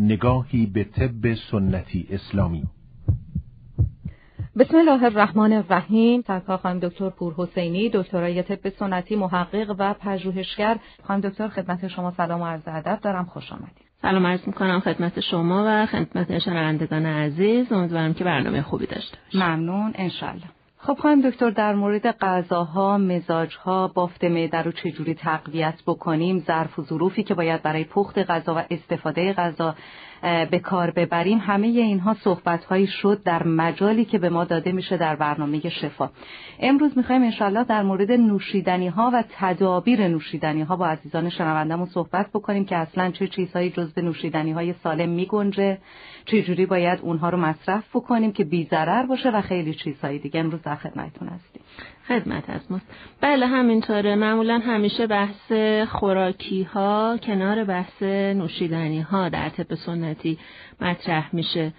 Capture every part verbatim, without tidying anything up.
نگاهی به طب سنتی اسلامی. بسم الله الرحمن الرحیم. سرکار خانم دکتر پورحسینی، دکترای طب سنتی، محقق و پژوهشگر. خانم دکتر خدمت شما سلام و عرض ادب دارم، خوش آمدید. سلام عرض می‌کنم خدمت شما و خدمت شنوندگان عزیز. امیدوارم که برنامه خوبی داشته باشید. ممنون انشالله. خب خانم دکتر، در مورد غذاها، مزاجها، بافت معده رو چجوری تقویت بکنیم، ظرف و ظروفی که باید برای پخت غذا و استفاده غذا به کار ببریم، همه اینها صحبت‌هایی شد در مجالی که به ما داده میشه در برنامه شفا. امروز می‌خوایم انشالله در مورد نوشیدنی‌ها و تدابیر نوشیدنی‌ها با عزیزان شنونده‌مون صحبت بکنیم که اصلاً چه چیزهایی جزو نوشیدنی‌های سالم می‌گنجه، چجوری باید اونها رو مصرف بکنیم که بی‌ضرر باشه و خیلی چیزهای دیگه. امروز در خدمتتون هستیم. خدمت از ماست. بله همینطوره. معمولا همیشه بحث خوراکی ها کنار بحث نوشیدنی ها در طب سنتی مطرح میشه.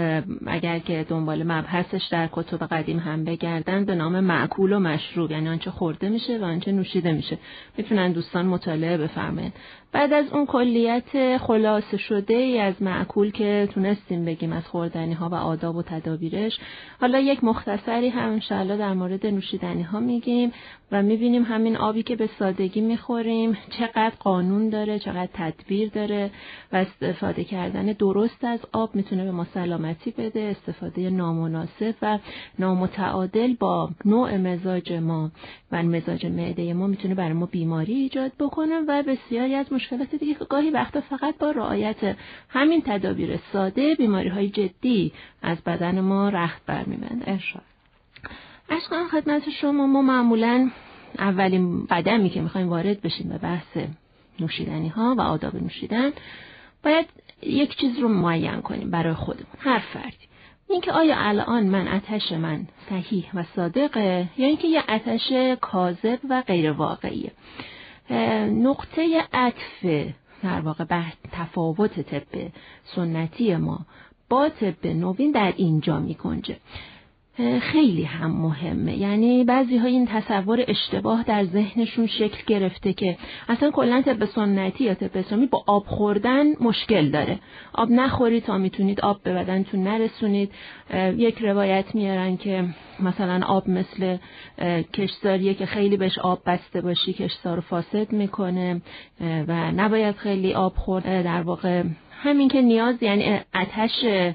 اگر که دنبال مبحثش در کتب قدیم هم بگردن به نام مأکول و مشروب، یعنی آنچه خورده میشه و آنچه نوشیده میشه، میتونن دوستان مطالعه بفرمایید. بعد از اون کلیت خلاصه شده ای از مأکول که تونستیم بگیم از خوردنی ها و آداب و تدابیرش، حالا یک مختصری هم انشاءالله در مورد نوشیدنی ها میگیم و میبینیم همین آبی که به سادگی میخوریم چقدر قانون داره، چقدر تدبیر داره و استفاده کردن درست از آب میتونه به ما سلامتی بده. استفاده نامناسب و نامتعادل با نوع مزاج ما و مزاج معده ما میتونه برای ما بیماری ایجاد بکنه و بسیاری از مشکلات دیگه که گاهی وقتا فقط با رعایت همین تدابیر ساده بیماری‌های جدی از بدن ما رخت برمی‌بنده. انشاءالله. عشقان خدمت شما، ما معمولاً اولین قدمی که می‌خوایم وارد بشیم به بحث نوشیدنی‌ها و آداب نوشیدن، باید یک چیز رو معین کنیم برای خودمون، هر فردی. اینکه آیا الان من آتش من صحیح و صادقه یا اینکه یه آتش کاذب و غیر واقعیه. نقطه عطف در واقع بحث تفاوت طب سنتی ما با طب نوین در اینجا می‌گنجه. خیلی هم مهمه. یعنی بعضی ها این تصور اشتباه در ذهنشون شکل گرفته که اصلا کلا طب سنتی یا طب اسلامی با آب خوردن مشکل داره. آب نخورید تا میتونید آب به بدنتون نرسونید. یک روایت میارن که مثلا آب مثل کشتزاریه که خیلی بهش آب بسته باشی کشتزار رو فاسد میکنه و نباید خیلی آب خورد. در واقع همین که نیاز، یعنی آتش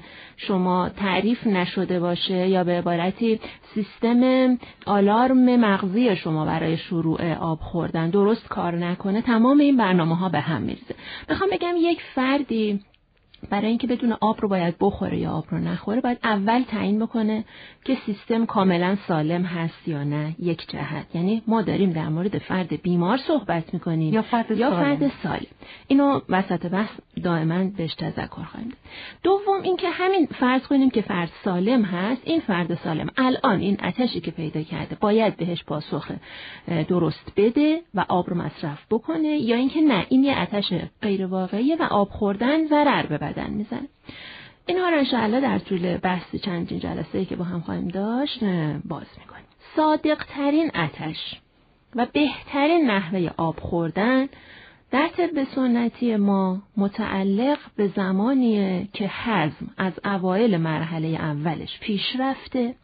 شما تعریف نشده باشه یا به عبارتی سیستم آلارم مغزی شما برای شروع آب خوردن درست کار نکنه، تمام این برنامه ها به هم میریزه. میخوام بگم یک فردی برای اینکه بدون آب رو باید بخوره یا آب رو نخوره، باید اول تعیین بکنه که سیستم کاملا سالم هست یا نه. یک جهت، یعنی ما داریم در مورد فرد بیمار صحبت میکنیم یا فرد یا سالم. فرد سالم. اینو وسط بحث دائما بهش تذکر خواهیم داد. دوم اینکه همین فرض کنیم که فرد سالم هست، این فرد سالم الان این آتشی که پیدا کرده باید بهش پاسخ درست بده و آب رو مصرف بکنه، یا اینکه نه، این یه آتش غیر واقعیه و آب خوردن ضرر به بدن میزنه. اینها رو انشاءالله در طول بحث چندین جلسه‌ای که با هم خواهیم داشت باز میکنیم. صادق ترین آتش و بهترین نحوه آب خوردن در طب سنتی ما متعلق به زمانیه که هضم از اوایل مرحله اولش پیش رفته،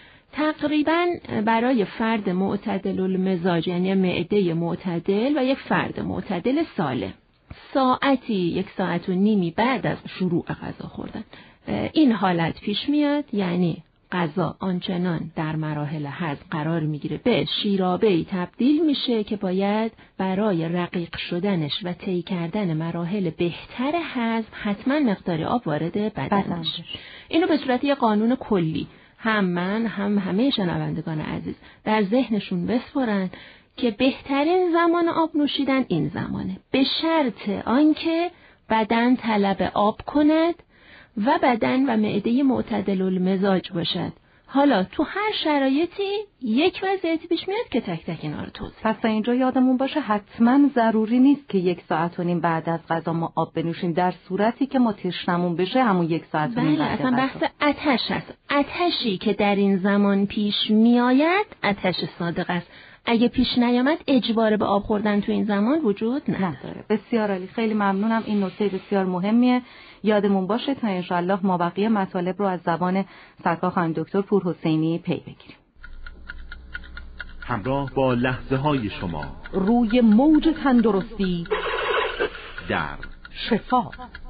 تقریباً برای فرد معتدل المزاج، یعنی معده معتدل و یک فرد معتدل سالم، ساعتی یک ساعت و نیمی بعد از شروع غذا خوردن این حالت پیش میاد. یعنی غذا آنچنان در مراحل هضم قرار میگیره به شیرابه‌ای تبدیل میشه که باید برای رقیق شدنش و طی کردن مراحل بهتر هضم حتما مقدار آب وارد بدن بشه. اینو به صورت یه قانون کلی هم من هم همه شنوندگان عزیز در ذهنشون بسپرن که بهترین زمان آب نوشیدن این زمانه، به شرط آنکه بدن طلب آب کند و بدن و معده معتدل المزاج باشد. حالا تو هر شرایطی یک وضعیتی پیش میاد که تک تک اینا رو توضیح. پس اینجا یادمون باشه حتما ضروری نیست که یک ساعت و نیم بعد از غذا ما آب بنوشیم، در صورتی که ما تشنمون بشه همون یک ساعت و نیم بله، بعد اصلا بحث آتش هست. آتشی که در این زمان پیش میآید آتش صادق است. اگه پیش نیامد اجبار به آب خوردن تو این زمان وجود نداره. بسیار عالی، خیلی ممنونم. این نکته بسیار مهمیه، یادمون باشه تا انشالله ما بقیه مطالب رو از زبان سرکار خانم دکتر پورحسینی پی بگیریم. همراه با لحظه های شما روی موج تندرستی در شفا.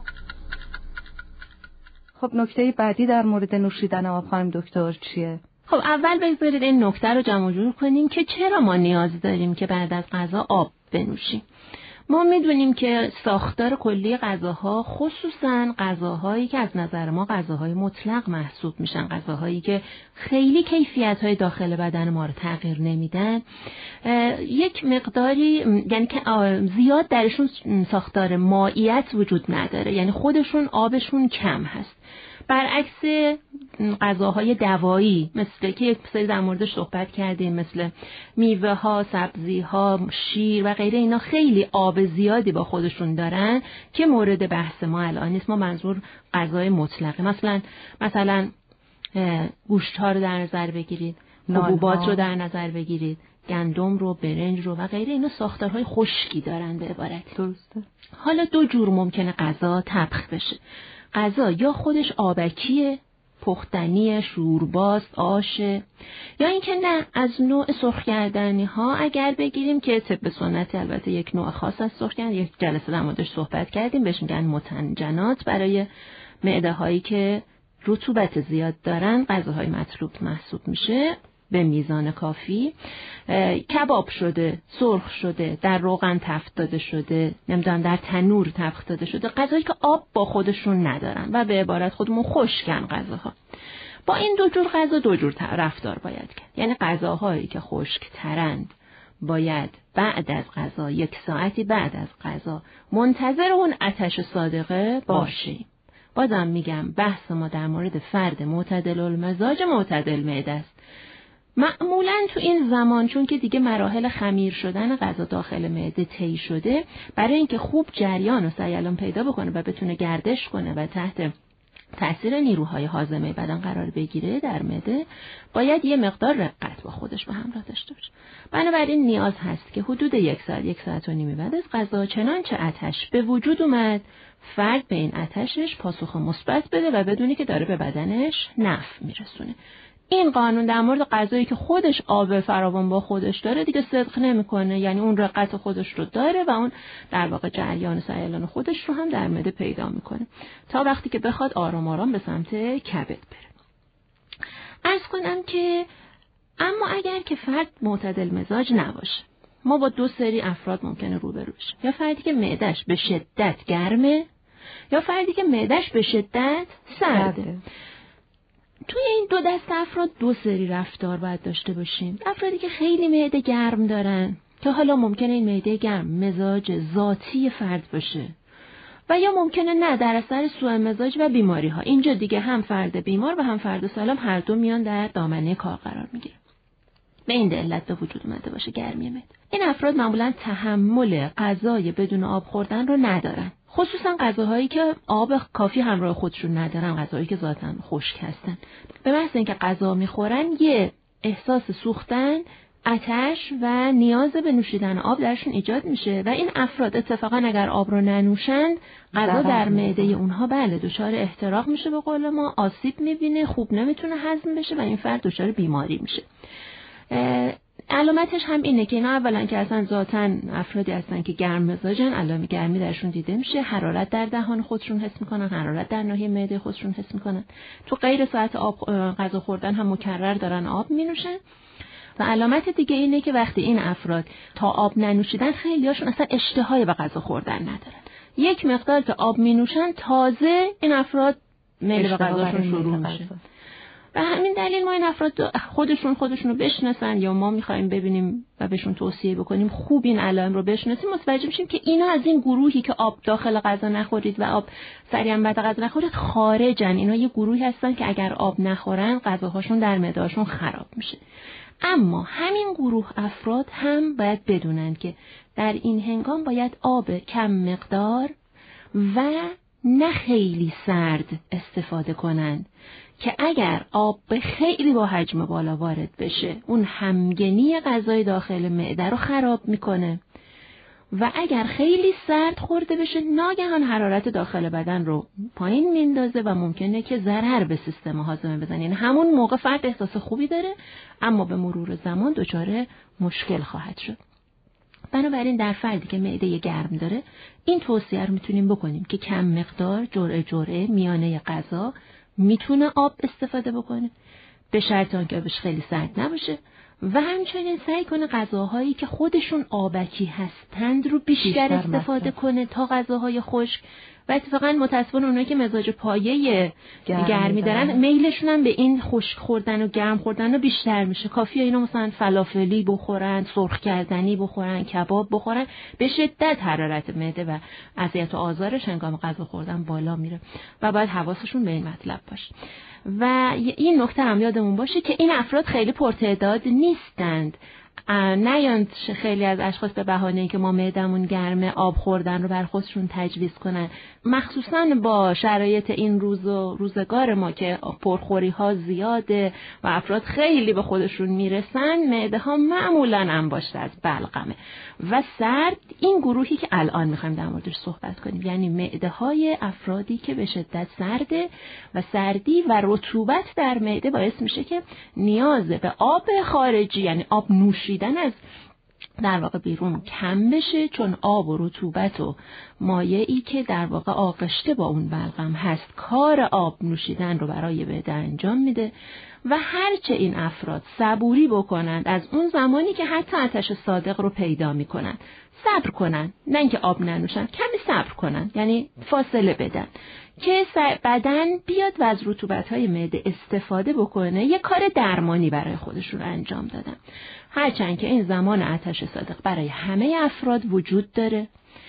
خب نکته بعدی در مورد نوشیدن آب خانم دکتر چیه؟ خب اول بگذارید این نکته رو جمع جور کنیم که چرا ما نیاز داریم که بعد از غذا آب بنوشیم. ما میدونیم که ساختار کلی غذاها، خصوصا غذاهایی که از نظر ما غذاهای مطلق محسوب میشن، غذاهایی که خیلی کیفیت‌های داخل بدن ما رو تغییر نمیدن، یک مقداری یعنی که زیاد درشون ساختار مائیت وجود نداره، یعنی خودشون آبشون کم هست. برعکس غذاهای دوایی مثل که یک سری در موردش صحبت کردیم، مثل میوه ها، سبزی ها، شیر و غیره، اینا خیلی آب زیادی با خودشون دارن که مورد بحث ما الان نیست. ما منظور غذای مطلقه، مثلا مثلا گوشت ها رو در نظر بگیرید، حبوبات رو در نظر بگیرید، گندم رو، برنج رو و غیره، اینا ساختارهای خشکی دارن به عبارت. درسته. حالا دو جور ممکنه غذا طبخ بشه. غذا یا خودش آبکیه، پختنی، شورباست، آشه، یا اینکه نه از نوع سرخ کردنی ها اگر بگیریم که طب سنتی البته یک نوع خاص از سرخ کردن، یک جلسه در موردش صحبت کردیم، بهش میگن متنجنات، برای معده هایی که رطوبت زیاد دارن غذاهای مطلوب محسوب میشه به میزان کافی. کباب شده، سرخ شده، در روغن تفت داده شده، نمیدونم در تنور تفت داده شده، غذایی که آب با خودشون ندارن و به عبارت خودمون خشکن غذاها. با این دو جور غذا دو جور رفتار باید کرد. یعنی غذاهایی که خشک ترند باید بعد از غذا، یک ساعتی بعد از غذا، منتظر اون آتش صادقه باشیم. بازم میگم بحث ما در مورد فرد معتدل المزاج، معتدل معده است. معمولاً تو این زمان چون که دیگه مراحل خمیر شدن غذا داخل معده طی شده، برای اینکه خوب جریان و سیلان پیدا بکنه و بتونه گردش کنه و تحت تأثیر نیروهای هاضمه بدن قرار بگیره در معده، باید یه مقدار رقت با خودش به همراه داشته باشه. بنابراین نیاز هست که حدود یک ساعت، یک ساعت و نیمی بعد از غذا، چنانچه آتش به وجود اومد، فرد به این آتشش پاسخ مثبت بده و بدونی که داره به بدنش نفع میرسونه. این قانون در مورد غذایی که خودش آب فراوان با خودش داره دیگه صدق نمیکنه، یعنی اون رقت خودش رو داره و اون در واقع جریان سیلان خودش رو هم در معده پیدا میکنه تا وقتی که بخواد آرام آرام به سمت کبد بره. عرض کنم که اما اگر که فرد معتدل مزاج نباشه، ما با دو سری افراد ممکنه روبرو بشیم. یا فردی که معده‌اش به شدت گرمه، یا فردی که معده‌اش به شدت سرده. توی این دو دسته افراد دو سری رفتار باید داشته باشیم. افرادی که خیلی معده گرم دارن که حالا ممکنه این معده گرم مزاج ذاتی فرد باشه و یا ممکنه نه در اثر سوء مزاج و بیماری ها. اینجا دیگه هم فرد بیمار و هم فرد سالم هر دو میان در دامنه کار قرار میگیره. به این علت به وجود اومده باشه گرمی معده. این افراد معمولا تحمل غذای بدون آب خوردن رو ندارن. خصوصا غذاهایی که آب کافی همراه خودشون ندارن، غذاهایی که ذاتاً خشک هستن. به محض اینکه غذا میخورن یه احساس سوختن، آتش و نیاز به نوشیدن آب درشون ایجاد میشه و این افراد اتفاقا اگر آب رو ننوشن، غذا در معده اونها بله دچار احتراق میشه، به قول ما آسیب میبینه، خوب نمیتونه هضم بشه و این فرد دچار بیماری میشه. علامتش هم اینه که اینا اولا که اصلا ذاتاً افرادی هستن که گرم مزاجن، علائم گرمی درشون دیده میشه، حرارت در دهان خودشون حس میکنن، حرارت در ناحیه معده خودشون حس میکنن، تو غیر ساعت آب غذا خوردن هم مکرر دارن آب مینوشن. و علامت دیگه اینه که وقتی این افراد تا آب ننوشیدن، خیلیاشون اصلا اشتهایی به غذا خوردن ندارن. یک مقدار که آب مینوشن تازه این افراد میل به غذاشون شروع میشه. به همین دلیل ما این افراد خودشون خودشون رو بشناسن یا ما میخوایم ببینیم و بهشون توصیه بکنیم خوب این علائم رو بشناسیم، متوجه میشیم که اینا از این گروهی که آب داخل غذا نخورید و آب سریعا بعد غذا نخورید خارجن. اینا یه گروهی هستن که اگر آب نخورن غذاهاشون در معده‌شون خراب میشه. اما همین گروه افراد هم باید بدونن که در این هنگام باید آب کم مقدار و نه خیلی سرد استفاده کنن که اگر آب خیلی با حجم بالا وارد بشه اون همگنی غذای داخل معده رو خراب میکنه و اگر خیلی سرد خورده بشه ناگهان حرارت داخل بدن رو پایین میندازه و ممکنه که ضرر به سیستم هاضمه بزنه. یعنی همون موقع فرد احساس خوبی داره اما به مرور زمان دچار مشکل خواهد شد. بنابراین در فردی که معده گرم داره این توصیه رو میتونیم بکنیم که کم مقدار جرعه جرعه میانه غذا میتونه آب استفاده بکنه به شرط آنکه آبش خیلی سرد نباشه و همچنین سعی کنه غذاهایی که خودشون آبکی هستند رو بیشتر, بیشتر استفاده مصرف. کنه تا غذاهای خشک. و اتفاقا متاسفانه اونایی که مزاج پایه گرمی دارن میلشون هم به این خشک خوردن و گرم خوردن رو بیشتر میشه. کافیه اینا مثلا فلافلی بخورن، سرخ کردنی بخورن، کباب بخورن، به شدت حرارت معده و اذیت و آزارش هنگام غذا خوردن بالا میره و باید حواسشون به این مطلب باشه. و این نکته هم یادمون باشه که این افراد خیلی پرتعداد نیستند. نیاند خیلی از اشخاص به بهانه اینکه ما معدمون گرمه آب خوردن رو بر خودشون تجویز کنن، مخصوصا با شرایط این روز و روزگار ما که پرخوری ها زیاده و افراد خیلی به خودشون میرسن. معده ها معمولا انباشته از بلغمه و سرد این گروهی که الان میخوایم در موردش صحبت کنیم، یعنی معده های افرادی که به شدت سرده و سردی و رطوبت در معده باعث میشه که نیاز به آب خارجی یعنی آب نوشیدن از در واقع بیرون کم بشه، چون آب و رطوبت و مایعی که در واقع آغشته با اون بلغم هست کار آب نوشیدن رو برای معده انجام میده. و هرچه این افراد صبوری بکنند از اون زمانی که حتی آتش صادق رو پیدا میکنن، صبر کنن، نه اینکه آب ننوشن، کمی صبر کنن، یعنی فاصله بدن که بدن بیاد و از رطوبت‌های معده استفاده بکنه، یه کار درمانی برای خودشون انجام دادن. هرچند که این زمان آتش صادق برای همه افراد وجود داره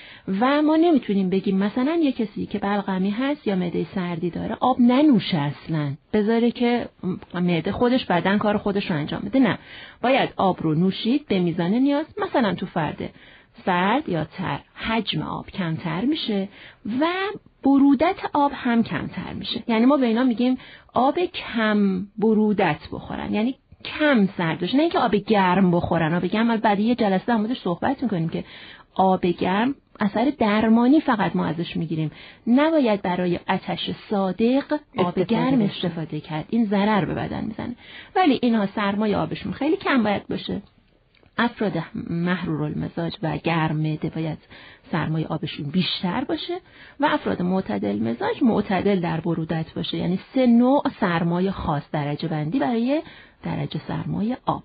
و ما نمیتونیم بگیم مثلا یه کسی که بلغمی هست یا معده سردی داره آب ننوشه اصلا، بذاره که معده خودش بدن کار خودش رو انجام بده. نه، باید آب رو نوشید به میزان نیاز. مثلا تو فرد سرد یا تر حجم آب کمتر میشه و برودت آب هم کمتر میشه. یعنی ما به اینا میگیم آب کم برودت بخورن، یعنی کم سرد بشه، نه اینکه آب گرم بخورن. آب گرم بعد یه جلسه در موردش صحبت میکنیم که آب گرم اثر درمانی فقط ما ازش میگیریم، نباید برای آتش صادق آب گرم استفاده کرد، این ضرر به بدن میزنه. ولی اینها سرمایه آبشون خیلی کم باید باشه. افراد محرور المزاج و گرم معده باید سرمایه آبشون بیشتر باشه و افراد معتدل مزاج معتدل در برودت باشه، یعنی سه نوع سرمایه خاص درجه بندی برای درجه سرمایه آب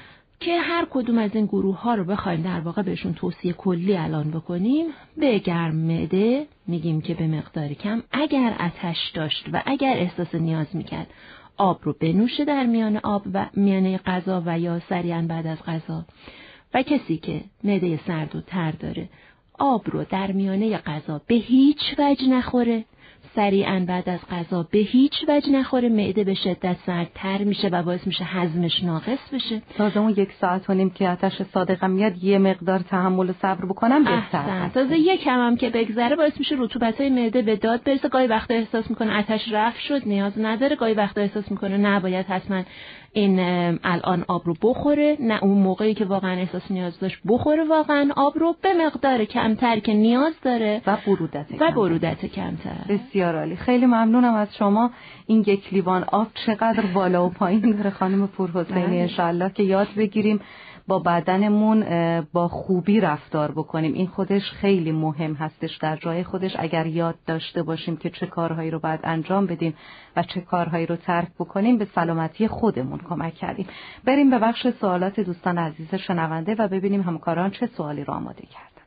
که هر کدوم از این گروه ها رو بخوایم در واقع بهشون توصیه کلی الان بکنیم. به گرم معده میگیم که به مقدار کم اگر آتش داشت و اگر احساس نیاز میکرد آب رو بنوشه در میان آب و میانه غذا و یا سریعا بعد از غذا. و کسی که معده سرد و تر داره آب رو در میانه غذا به هیچ وجه نخوره، سریعا بعد از غذا به هیچ وجه نخوره، معده به شدت سردتر میشه و باعث میشه هضمش ناقص بشه. تازه اون یک ساعت و نیم که آتش صادقم میاد یه مقدار تحمل و صبر بکنم بهتره. تازه یک کم هم که بگذره باعث میشه رطوبت‌های معده به داد برسه. گاهی وقتا احساس میکنه آتش رفع شد نیاز نداره، گاهی وقتا احساس میکنه نه باید حتما این الان آب رو بخوره، نه اون موقعی که واقعا احساس نیاز داشت بخوره واقعا آب رو به مقدار کمتر که نیاز داره و برودت و برودت کمتر. بسیار عالی، خیلی ممنونم از شما. این یک لیوان آب چقدر بالا و پایین داره خانم پورحسینی، انشالله که یاد بگیریم با بدنمون با خوبی رفتار بکنیم. این خودش خیلی مهم هستش در جای خودش، اگر یاد داشته باشیم که چه کارهایی رو باید انجام بدیم و چه کارهایی رو ترک بکنیم به سلامتی خودمون کمک کردیم. بریم به بخش سوالات دوستان عزیز شنونده و ببینیم همکاران چه سوالی رو آماده کردن.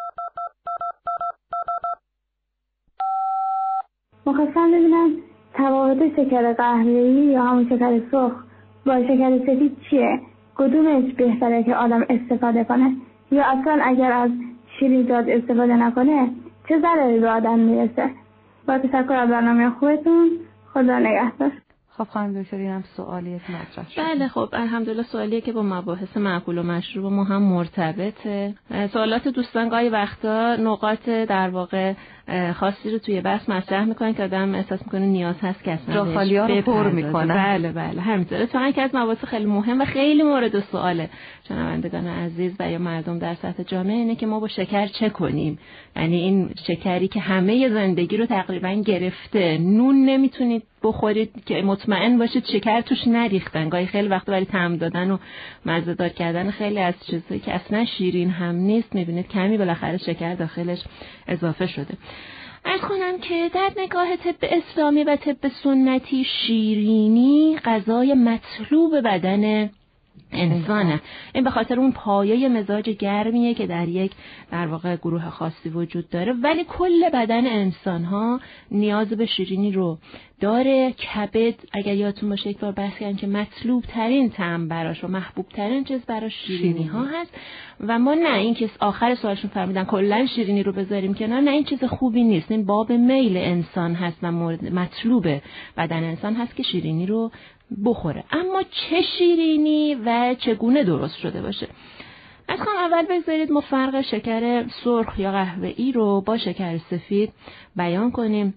مخواستم ببینم تفاوت شکر قهوه‌ای یا همون شکر سرخ با شکر سفید چیه؟ کدومش بهتره که آدم استفاده کنه؟ یا اصلا اگر از شیرینیات استفاده نکنه چه ضرری به آدم میرسه؟ با تشکر از برنامه خوبتون، خدا نگهدار. خب خانم دکتر اینم سوالیه که مطرح شد. بله خب الحمدلله سوالیه که با مباحث معقول و مشروع ما هم مرتبطه. سوالات دوستان گاهی وقتا نقاط در واقع خاصی رو توی بحث مطرح میکنن که آدم احساس میکنه نیاز هست که اصلا جا خالی‌ها رو پر میکنن. بله بله همینطوره. تو که از مباحث خیلی مهم و خیلی مورد سواله شنوندگان عزیز و یا مردم در سطح جامعه اینه که ما با شکر چه کنیم. یعنی این شکری که همه زندگی رو تقریبا گرفته، نون نمیتونید بخورید که مطمئن باشید شکر توش نریختن. گاهی خیلی وقت برای طعم دادن و مزه‌دار کردن خیلی از چیزایی که اصلا شیرین هم نیست میبینید کمی بالاخره شکر داخلش اضافه شده. عرض کنم که در نگاه طب اسلامی و طب سنتی شیرینی غذای مطلوب بدن انسانه. این به خاطر اون پایه مزاج گرمیه که در یک در واقع گروه خاصی وجود داره، ولی کل بدن انسان ها نیاز به شیرینی رو داره. کبد اگر یادتون باشه یک بار بحث کردیم که مطلوب ترین طعم براش و محبوب ترین چیز براش شیرینی ها هست و ما نه این که آخر سوالشون فرمودن کلا شیرینی رو بذاریم کنار، نه این چیز خوبی نیست. این باب میل انسان هست و مطلوب بدن انسان هست که شیرینی رو بخوره. اما چه شیرینی و چگونه درست شده باشه؟ از کنم اول بذارید ما فرق شکر سرخ یا قهوه‌ای رو با شکر سفید بیان کنیم.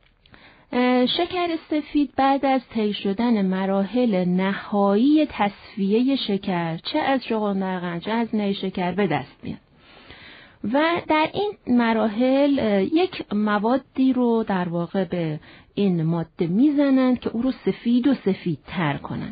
شکر سفید بعد از طی شدن مراحل نهایی تصفیه شکر چه از چغندرقند چه از نیشکر به دست میاد و در این مراحل یک موادی رو در واقع به این ماده میزنند که او رو سفید و سفیدتر کنند.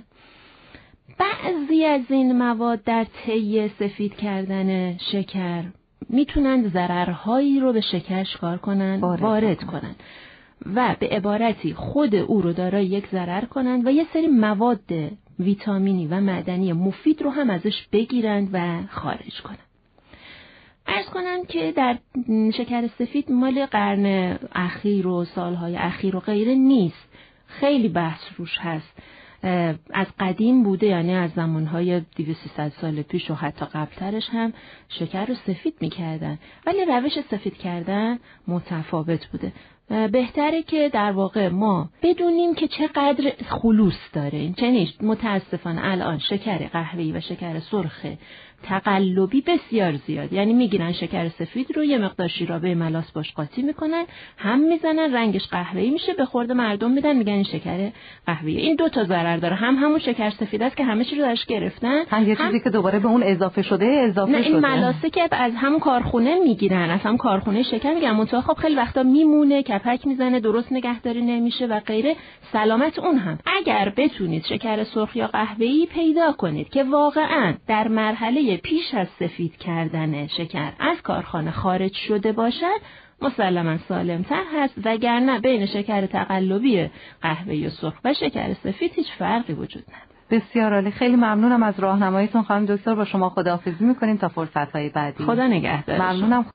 بعضی از این مواد در طی سفید کردن شکر میتونند ضررهایی رو به شکر شکار کنند، وارد, وارد کنند و به عبارتی خود او رو دارای یک ضرر کنند و یه سری مواد ویتامینی و معدنی مفید رو هم ازش بگیرند و خارج کنند. عرض کنم که در شکر سفید مال قرن اخیر و سالهای اخیر و غیره نیست، خیلی بحث روش هست. از قدیم بوده، یعنی از زمانهای دویست سیصد سال پیش و حتی قبلترش هم شکر رو سفید میکردن، ولی روش سفید کردن متفاوت بوده. بهتره که در واقع ما بدونیم که چقدر خلوص داره. چنین متاسفانه الان شکر قهوه‌ای و شکر سرخ تقلبی بسیار زیاد، یعنی میگیرن شکر سفید رو یه مقدار شیرابه ملاس باش قاطی میکنن، هم میزنن رنگش قهوه‌ای میشه، به خورد مردم میدن میگن این شکر قهوه‌ای. این دو تا ضرر داره، هم همون شکر سفید است که همه چی رو درش گرفتن، هم یه چیزی که دوباره به اون اضافه شده اضافه نه شده. این ملاسه که از همون کارخونه میگیرن، از همون کارخونه شکر میگیرن، منتها خب خیلی وقتا میمونه، کپک میزنه، درست نگهداری نمیشه و غیره. سلامت اون هم. اگر بتونید شکر سرخ یا قهوه‌ای پیدا کنید که واقعا در مرحله پیش از سفید کردن شکر از کارخانه خارج شده باشد، مسلماً سالم‌تر هست، وگرنه بین شکر تقلبی قهوه‌ای و سرخ و شکر سفید هیچ فرقی وجود نداره. بسیار عالی، خیلی ممنونم از راهنماییتون خانم دکتر. با شما خداحافظی می‌کنیم تا فرصت‌های بعدی. خدا نگهدار. ممنونم.